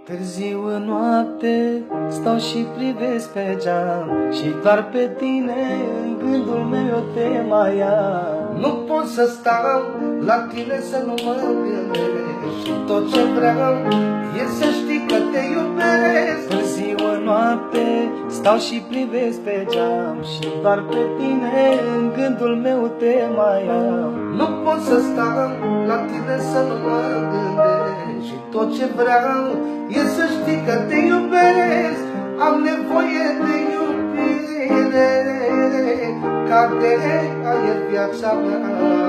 Târziu în noapte stau și privesc pe geam și doar pe tine în gândul meu eu te mai am. Nu pot să stau la tine să nu mă gândesc și tot ce vreau e să știi că te iubesc. Târziu în noapte stau și privesc pe geam și doar pe tine în gândul meu te mai am. Nu pot să stau la tine să nu mă gândesc și tot ce vreau e să știi că te iubesc. Am nevoie de iubire ca de aer viața mea.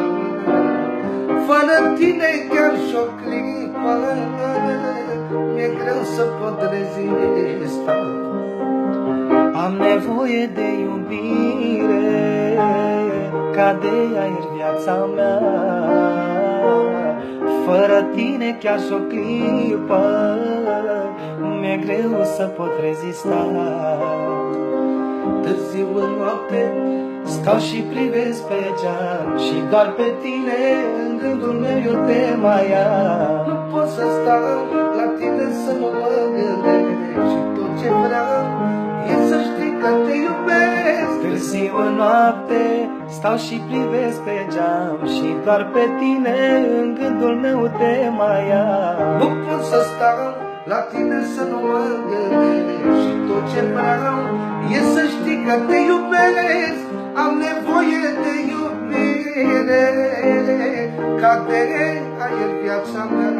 Fără tine chiar și-o clipă mi-e greu să pot rezista. Am nevoie de iubire ca de aer viața mea. Fără tine chiar și-o clipă mi-e greu să pot rezista. Târziu în noapte stau și privesc pe geam și doar pe tine în gândul meu eu te mai am. Nu pot să stau la tine să nu mă gândesc și tot ce vreau e să știi că te iubesc. Târziu în noapte stau și privesc pe geam și doar pe tine în gândul meu te mai am. Nu pot să stau la tine să nu mă gândesc și tot ce vreau e să știi că te iubesc. Am nevoie de iubire ca de aer viața mea.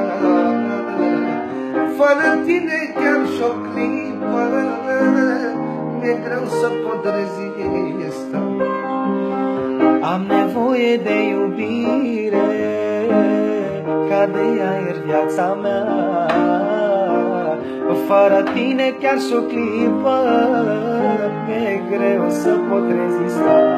Fără tine chiar și-o clipă mi-e greu să pot rezista. Am nevoie de iubire ca de aer viața mea. Fără tine chiar și-o clipă mi-e greu să pot rezista.